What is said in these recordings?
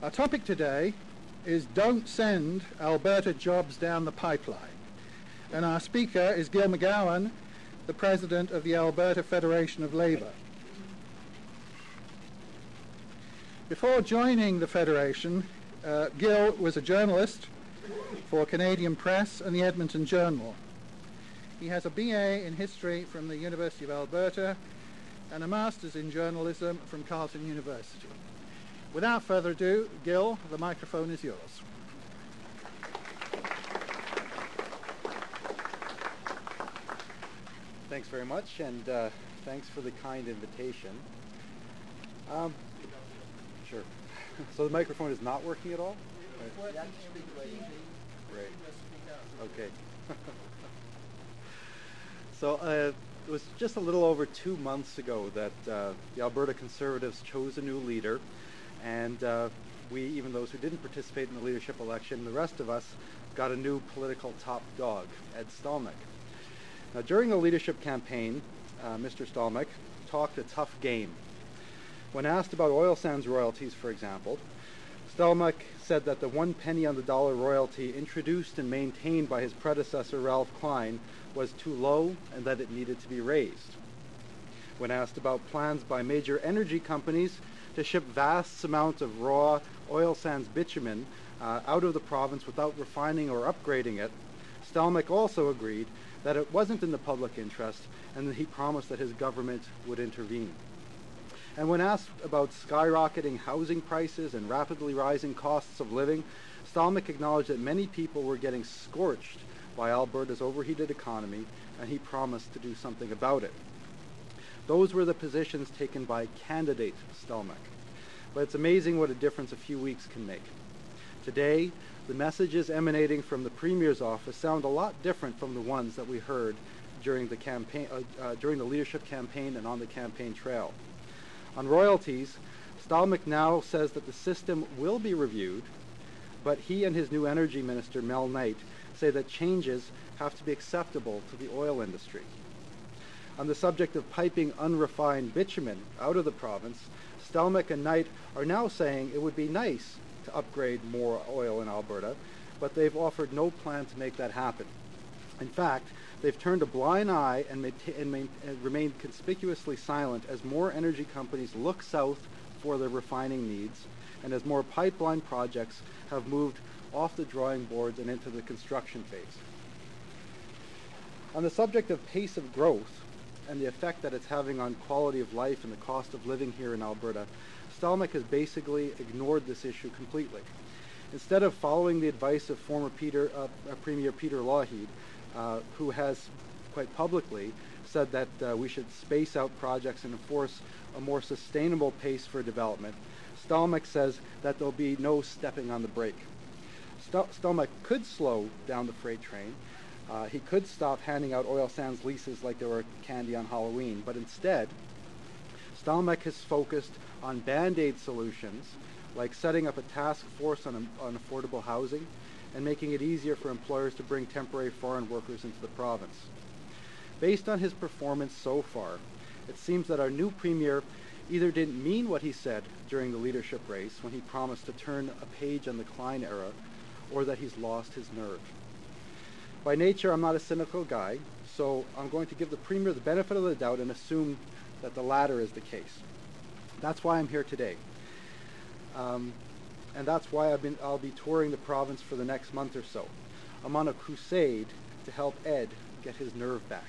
Our topic today is Don't Send Alberta Jobs Down the Pipeline. And our speaker is Gil McGowan, the president of the Alberta Federation of Labour. Before joining the Federation, Gil was a journalist for Canadian Press and the Edmonton Journal. He has a BA in history from the University of Alberta and a master's in journalism from Carleton University. Without further ado, Gil, the microphone is yours. Thanks very much, and thanks for the kind invitation. Sure. So the microphone is not working at all? Right. Right. Okay. So it was just a little over 2 months ago that the Alberta Conservatives chose a new leader, and we, even those who didn't participate in the leadership election, the rest of us got a new political top dog, Ed Stelmach. Now, during the leadership campaign, Mr. Stelmach talked a tough game. When asked about oil sands royalties, for example, Stelmach said that the 1 penny on the dollar royalty introduced and maintained by his predecessor, Ralph Klein, was too low and that it needed to be raised. When asked about plans by major energy companies to ship vast amounts of raw oil sands bitumen out of the province without refining or upgrading it, Stelmach also agreed that it wasn't in the public interest and that he promised that his government would intervene. And when asked about skyrocketing housing prices and rapidly rising costs of living, Stelmach acknowledged that many people were getting scorched by Alberta's overheated economy, and he promised to do something about it. Those were the positions taken by candidate Stelmach. But it's amazing what a difference a few weeks can make. Today, the messages emanating from the Premier's office sound a lot different from the ones that we heard during the campaign, during the leadership campaign and on the campaign trail. On royalties, Stelmach now says that the system will be reviewed, but he and his new energy minister, Mel Knight, say that changes have to be acceptable to the oil industry. On the subject of piping unrefined bitumen out of the province, Stelmach and Knight are now saying it would be nice to upgrade more oil in Alberta, but they've offered no plan to make that happen. In fact, they've turned a blind eye and remained conspicuously silent as more energy companies look south for their refining needs, and as more pipeline projects have moved off the drawing boards and into the construction phase. On the subject of pace of growth and the effect that it's having on quality of life and the cost of living here in Alberta, Stelmach has basically ignored this issue completely. Instead of following the advice of former Premier Peter Lougheed, who has quite publicly said that we should space out projects and enforce a more sustainable pace for development, Stelmach says that there'll be no stepping on the brake. Stelmach could slow down the freight train. He could stop handing out oil sands leases like they were candy on Halloween, but instead, Stelmach has focused on band-aid solutions like setting up a task force on affordable housing and making it easier for employers to bring temporary foreign workers into the province. Based on his performance so far, it seems that our new Premier either didn't mean what he said during the leadership race when he promised to turn a page on the Klein era, or that he's lost his nerve. By nature, I'm not a cynical guy, so I'm going to give the Premier the benefit of the doubt and assume that the latter is the case. That's why I'm here today. And that's why I'll be touring the province for the next month or so. I'm on a crusade to help Ed get his nerve back.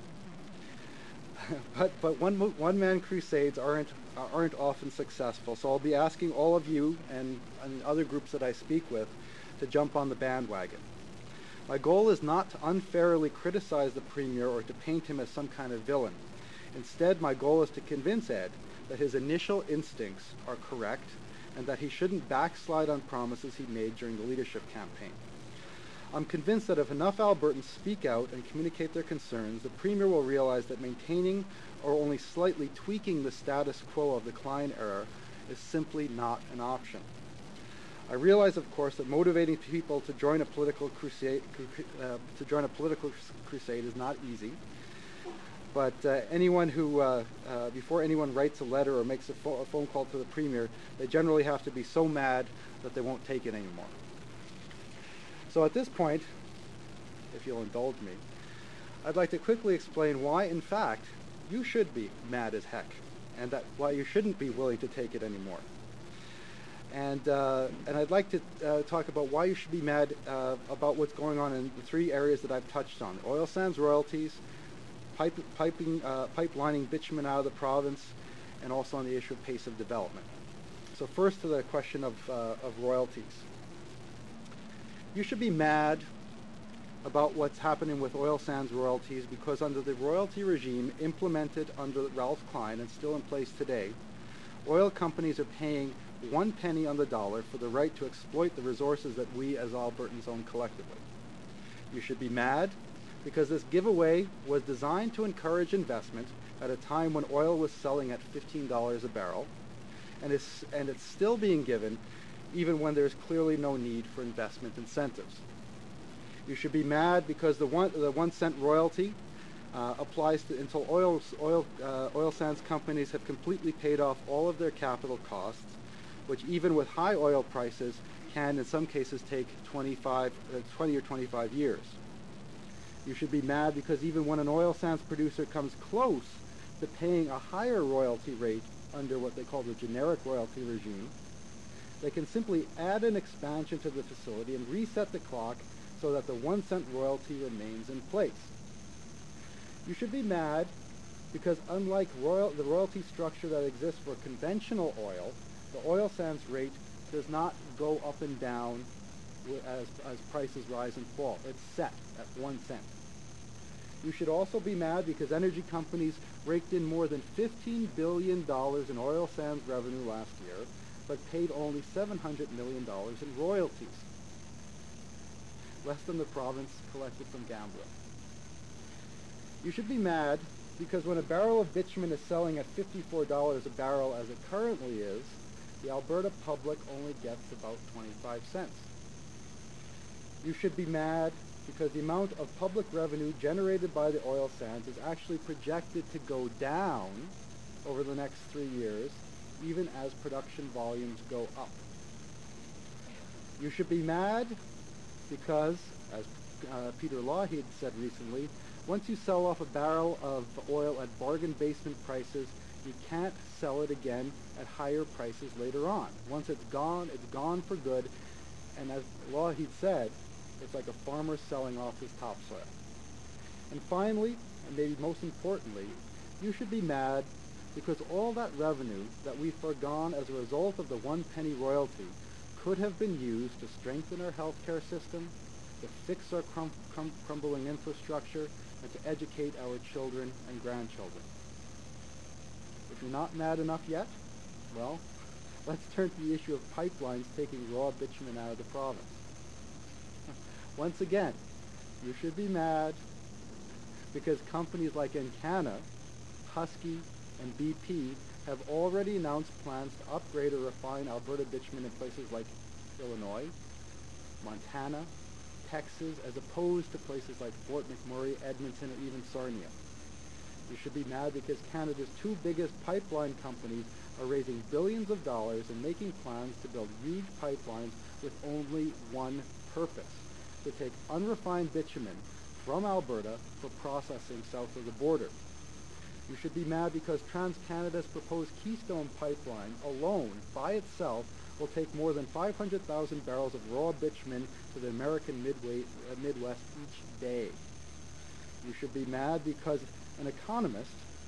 but one-man crusades aren't often successful, so I'll be asking all of you and other groups that I speak with to jump on the bandwagon. My goal is not to unfairly criticize the Premier or to paint him as some kind of villain. Instead, my goal is to convince Ed that his initial instincts are correct and that he shouldn't backslide on promises he made during the leadership campaign. I'm convinced that if enough Albertans speak out and communicate their concerns, the Premier will realize that maintaining or only slightly tweaking the status quo of the Klein era is simply not an option. I realize, of course, that motivating people to join a political crusade is not easy. But anyone who, before anyone writes a letter or makes a phone call to the Premier, they generally have to be so mad that they won't take it anymore. So at this point, if you'll indulge me, I'd like to quickly explain why, in fact, you should be mad as heck, and why you shouldn't be willing to take it anymore. And I'd like to talk about why you should be mad about what's going on in the three areas that I've touched on: oil sands royalties, pipelining bitumen out of the province, and also on the issue of pace of development. So first to the question of royalties. You should be mad about what's happening with oil sands royalties because under the royalty regime implemented under Ralph Klein and still in place today, oil companies are paying 1 penny on the dollar for the right to exploit the resources that we as Albertans own collectively. You should be mad because this giveaway was designed to encourage investment at a time when oil was selling at $15 a barrel, and it's still being given even when there's clearly no need for investment incentives. You should be mad because the 1 cent royalty applies until oil sands companies have completely paid off all of their capital costs, which even with high oil prices can in some cases take 20 or 25 years. You should be mad because even when an oil sands producer comes close to paying a higher royalty rate under what they call the generic royalty regime, they can simply add an expansion to the facility and reset the clock so that the 1 cent royalty remains in place. You should be mad because unlike the royalty structure that exists for conventional oil, the oil sands rate does not go up and down as prices rise and fall. It's set at 1 cent. You should also be mad because energy companies raked in more than $15 billion in oil sands revenue last year, but paid only $700 million in royalties, less than the province collected from gambling. You should be mad because when a barrel of bitumen is selling at $54 a barrel as it currently is, the Alberta public only gets about 25 cents. You should be mad because the amount of public revenue generated by the oil sands is actually projected to go down over the next 3 years, even as production volumes go up. You should be mad because, as Peter Lougheed said recently, once you sell off a barrel of oil at bargain basement prices, you can't sell it again at higher prices later on. Once it's gone for good, and as Lougheed said, it's like a farmer selling off his topsoil. And finally, and maybe most importantly, you should be mad because all that revenue that we've forgone as a result of the 1 penny royalty could have been used to strengthen our healthcare system, to fix our crumbling infrastructure, and to educate our children and grandchildren. If you're not mad enough yet, well, let's turn to the issue of pipelines taking raw bitumen out of the province. Once again, you should be mad because companies like Encana, Husky, and BP have already announced plans to upgrade or refine Alberta bitumen in places like Illinois, Montana, Texas, as opposed to places like Fort McMurray, Edmonton, or even Sarnia. You should be mad because Canada's two biggest pipeline companies are raising billions of dollars and making plans to build huge pipelines with only one purpose: to take unrefined bitumen from Alberta for processing south of the border. You should be mad because TransCanada's proposed Keystone Pipeline alone, by itself, will take more than 500,000 barrels of raw bitumen to the American Midwest each day. You should be mad because an economist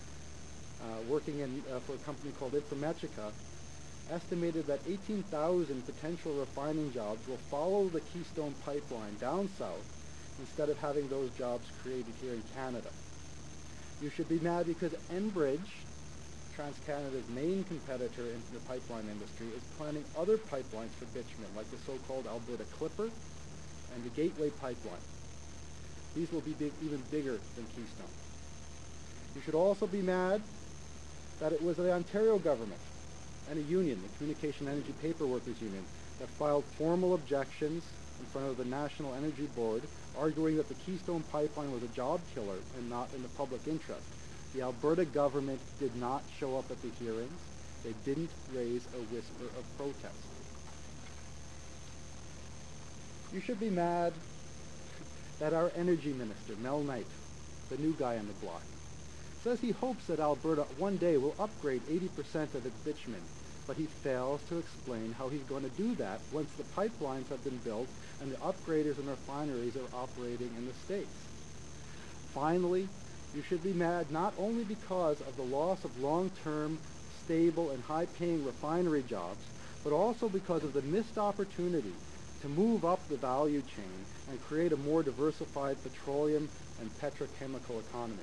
working for a company called Informatica estimated that 18,000 potential refining jobs will follow the Keystone Pipeline down south instead of having those jobs created here in Canada. You should be mad because Enbridge, TransCanada's main competitor in the pipeline industry, is planning other pipelines for bitumen, like the so-called Alberta Clipper and the Gateway Pipeline. These will be even bigger than Keystone. You should also be mad that it was the Ontario government and a union, the Communication Energy Paper Workers Union, that filed formal objections in front of the National Energy Board, arguing that the Keystone Pipeline was a job killer and not in the public interest. The Alberta government did not show up at the hearings. They didn't raise a whisper of protest. You should be mad that our energy minister, Mel Knight, the new guy on the block, says he hopes that Alberta one day will upgrade 80% of its bitumen, but he fails to explain how he's going to do that once the pipelines have been built and the upgraders and refineries are operating in the States. Finally, you should be mad not only because of the loss of long-term, stable, and high-paying refinery jobs, but also because of the missed opportunity to move up the value chain and create a more diversified petroleum and petrochemical economy.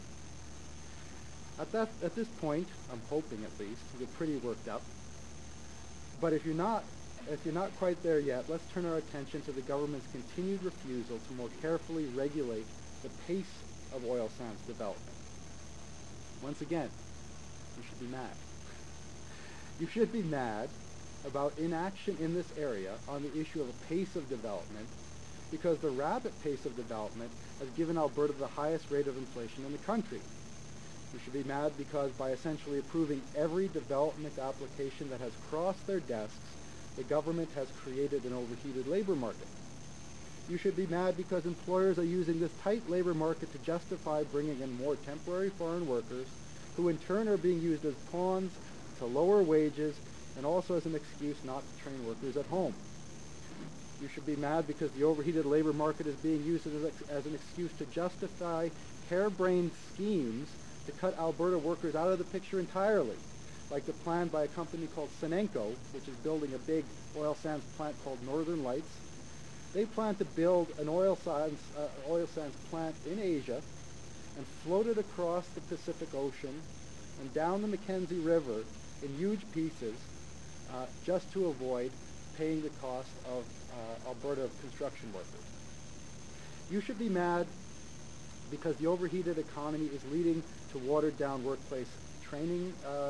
At this point, I'm hoping at least, you're pretty worked up. But if you're not quite there yet, let's turn our attention to the government's continued refusal to more carefully regulate the pace of oil sands development. Once again, you should be mad. You should be mad about inaction in this area on the issue of a pace of development, because the rapid pace of development has given Alberta the highest rate of inflation in the country. You should be mad because by essentially approving every development application that has crossed their desks, the government has created an overheated labor market. You should be mad because employers are using this tight labor market to justify bringing in more temporary foreign workers, who in turn are being used as pawns to lower wages and also as an excuse not to train workers at home. You should be mad because the overheated labor market is being used as an excuse to justify harebrained schemes to cut Alberta workers out of the picture entirely, like the plan by a company called Sinenco, which is building a big oil sands plant called Northern Lights. They plan to build an oil sands plant in Asia and float it across the Pacific Ocean and down the Mackenzie River in huge pieces, just to avoid paying the cost of Alberta construction workers. You should be mad because the overheated economy is leading to watered-down workplace training,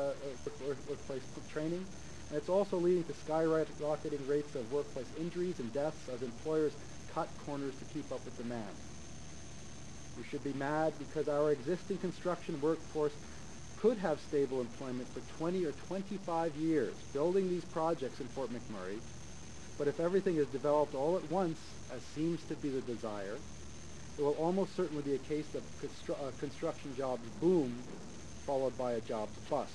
and it's also leading to skyrocketing rates of workplace injuries and deaths as employers cut corners to keep up with demand. You should be mad because our existing construction workforce could have stable employment for 20 or 25 years building these projects in Fort McMurray, but if everything is developed all at once, as seems to be the desire, it will almost certainly be a case of construction jobs boom, followed by a jobs bust.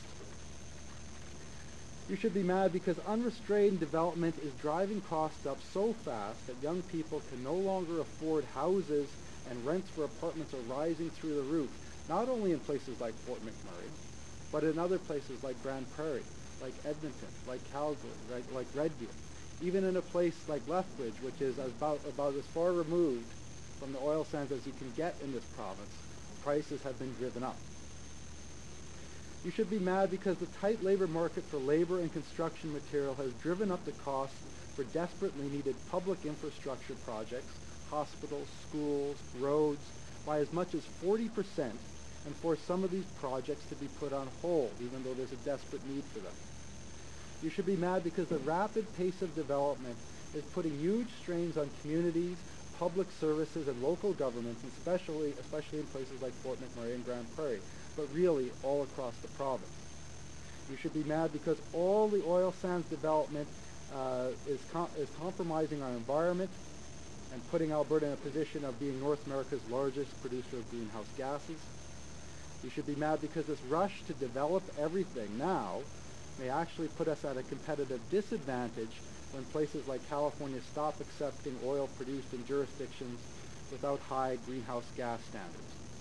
You should be mad because unrestrained development is driving costs up so fast that young people can no longer afford houses, and rents for apartments are rising through the roof, not only in places like Fort McMurray, but in other places like Grand Prairie, like Edmonton, like Calgary, like Red Deer, even in a place like Lethbridge, which is about as far removed from the oil sands as you can get in this province. Prices have been driven up. You should be mad because the tight labor market for labor and construction material has driven up the costs for desperately needed public infrastructure projects, hospitals, schools, roads, by as much as 40%, and forced some of these projects to be put on hold, even though there's a desperate need for them. You should be mad because the rapid pace of development is putting huge strains on communities, public services, and local governments, especially in places like Fort McMurray and Grand Prairie, but really all across the province. You should be mad because all the oil sands development is compromising our environment and putting Alberta in a position of being North America's largest producer of greenhouse gases. You should be mad because this rush to develop everything now may actually put us at a competitive disadvantage when places like California stop accepting oil produced in jurisdictions without high greenhouse gas standards.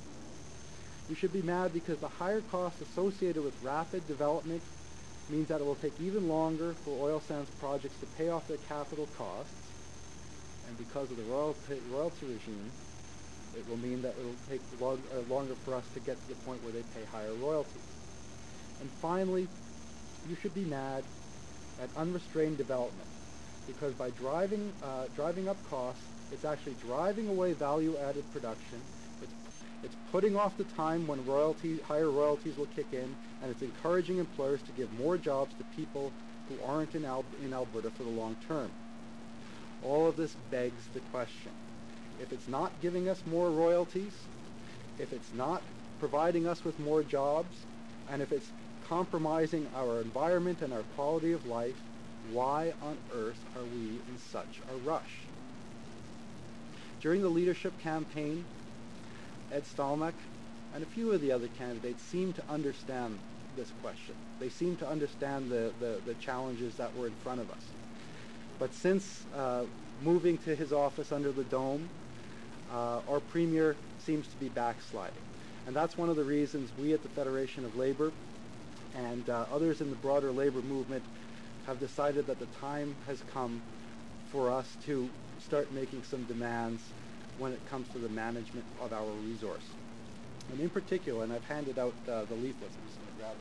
You should be mad because the higher costs associated with rapid development means that it will take even longer for oil sands projects to pay off their capital costs, and because of the royalty regime, it will mean that it will take longer for us to get to the point where they pay higher royalties. And finally, you should be mad at unrestrained development, because by driving up costs, it's actually driving away value-added production. It's putting off the time when higher royalties will kick in, and it's encouraging employers to give more jobs to people who aren't in Alberta for the long term. All of this begs the question: if it's not giving us more royalties, if it's not providing us with more jobs, and if it's compromising our environment and our quality of life, why on earth are we in such a rush? During the leadership campaign, Ed Stelmach and a few of the other candidates seemed to understand this question. They seemed to understand the challenges that were in front of us. But since moving to his office under the dome, our premier seems to be backsliding. And that's one of the reasons we at the Federation of Labor and others in the broader labor movement have decided that the time has come for us to start making some demands when it comes to the management of our resource. And in particular, and I've handed out the leaflets, I'm just going to grab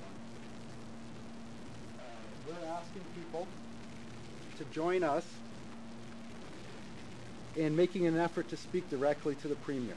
one. We're asking people to join us in making an effort to speak directly to the Premier.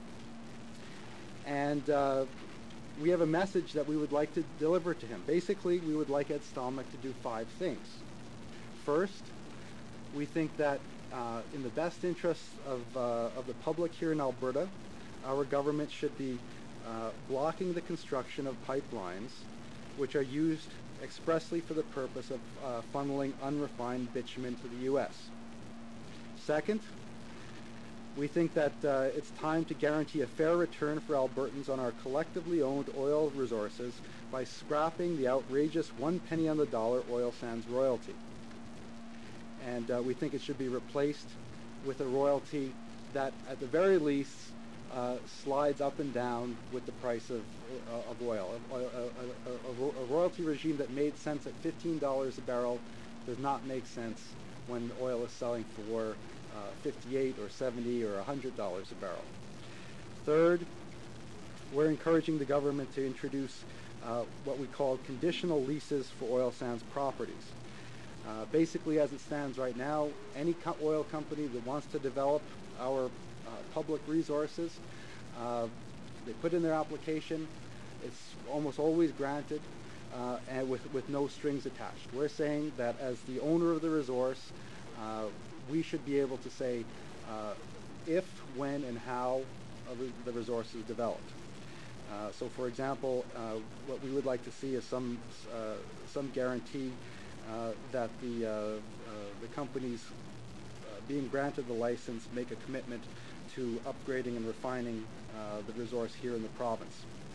And we have a message that we would like to deliver to him. Basically, we would like Ed Stelmach to do 5 things. First, we think that in the best interests of the public here in Alberta, our government should be blocking the construction of pipelines which are used expressly for the purpose of funneling unrefined bitumen to the U.S. Second, we think that it's time to guarantee a fair return for Albertans on our collectively owned oil resources by scrapping the outrageous 1 penny on the dollar oil sands royalty. And we think it should be replaced with a royalty that, at the very least, slides up and down with the price of oil. A royalty regime that made sense at $15 a barrel does not make sense when oil is selling for $58 or $70 or $100 a barrel. Third, we're encouraging the government to introduce what we call conditional leases for oil sands properties. Basically, as it stands right now, any oil company that wants to develop our public resources, they put in their application. It's almost always granted, and with no strings attached. We're saying that as the owner of the resource, we should be able to say if, when, and how the resource is developed. So, for example, what we would like to see is some guarantee that the companies being granted the license make a commitment to upgrading and refining the resource here in the province.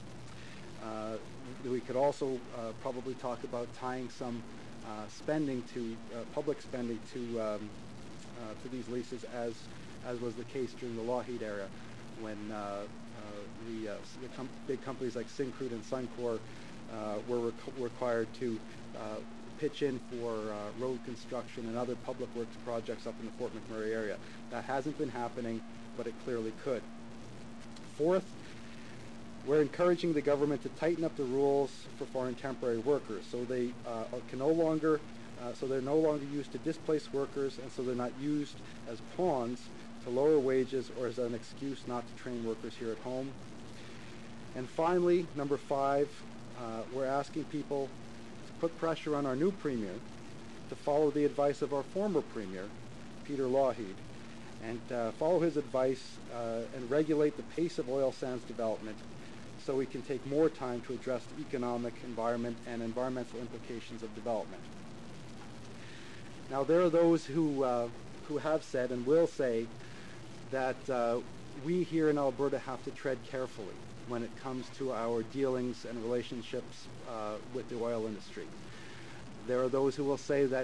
We could also probably talk about tying some spending to public spending to these leases, as was the case during the Lougheed era, when big companies like Syncrude and Suncor were required to pitch in for road construction and other public works projects up in the Fort McMurray area. That hasn't been happening, but it clearly could. Fourth, we're encouraging the government to tighten up the rules for foreign temporary workers, so they they're no longer used to displace workers, and so they're not used as pawns to lower wages or as an excuse not to train workers here at home. And finally, number 5, we're asking people to put pressure on our new Premier to follow the advice of our former Premier, Peter Lougheed, and follow his advice and regulate the pace of oil sands development so we can take more time to address the economic, environment, and environmental implications of development. Now, there are those who have said and will say that we here in Alberta have to tread carefully when it comes to our dealings and relationships with the oil industry. There are those who will say that